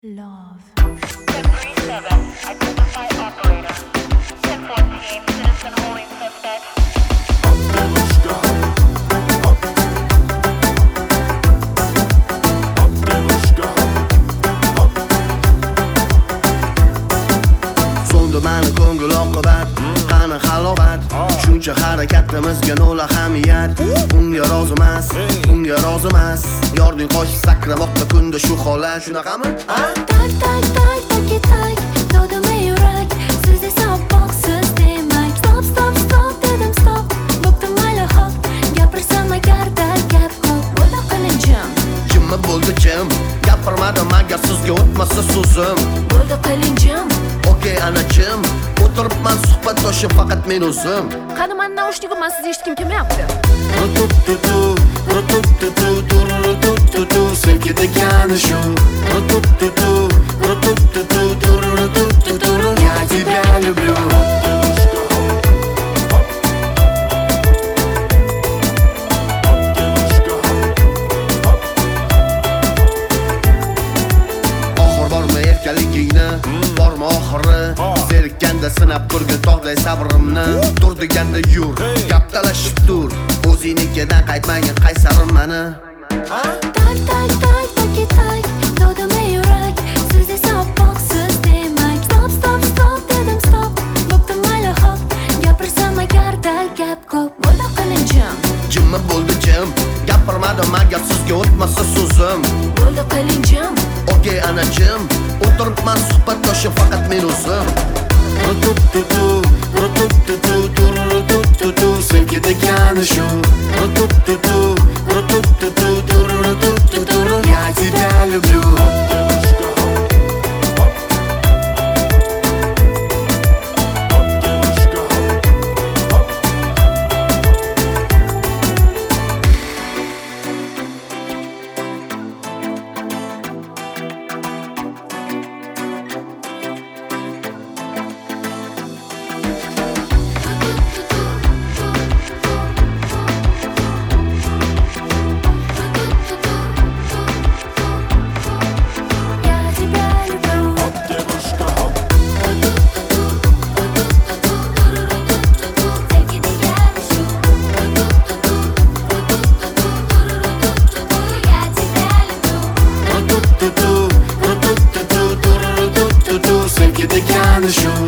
Love. 1037, identify operator. 1014, citizen holding suspect. So'ndi mani ko'ngil oqibat, qani halovat. Shuncha harakatimizga nol ahamiyat. Unga rozimas, unga rozimas. Yorning qoshi sakramoqda kunda shu holat. Shunaqami? Tak tak tak taki tak dodimi yurak siz esa oppoqsiz demak stop stop stop dedim stop bo'pti mayli hop gapirsam agarda gap ko'p bo'ldi qilinchim Jimmi bo'ldi jim. Gapirmadim agar sizga o'tmasa so'zim. bo'ldi qilinchim Okey anachim, o'tiribman suhbatdoshim faqat men o'zim. qani man naushnikim siz eshitgim kelmayapti Rutututu, rutututu, turutututu, sevgi degani shu. Rutututu, rutututu, turutututu, я тебя люблю. Oxir bormi erkaligingni, bormi oxiri? Zerikkanda sinab turgin tog'day sabrimni. Tur deganda yur, gap talashib tur. O'zingnikidan qaytmagin qaysarim mani. tak tak tak taki tak dodimi yurak siz esa oppoqsiz demak stop stop stop dedim stop bo'pti mayli hop gapirsam agarda gap ko'p bo'ldi qilinchim Jimmi bo'ldi jim. Gapirmadim agar sizga o'tmasa so'zim. bo'ldi qilinchim Okey anachim, o'tiribman suhbatdoshim faqat men o'zim. Rutututu, rutututu, turutututu, sevgi degani shu. Rutututu, rutututu, turutututu, я тебя люблю. Я тебя люблю Take it together, Я тебя люблю Rutututu, rutututu, turutututu, sevgi degani shu.